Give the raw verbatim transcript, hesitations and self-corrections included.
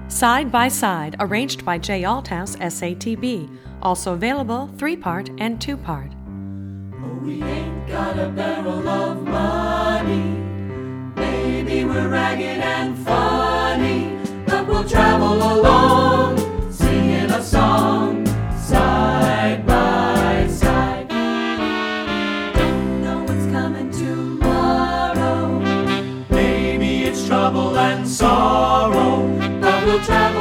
Side by Side, arranged by Jay Althouse, S A T B. Also available three-part and two-part. Oh, we ain't got a barrel of money. Maybe we're ragged and funny, but we'll travel along, singing a song, side by side. Don't know what's coming tomorrow. Maybe it's trouble and sorrow, but we'll travel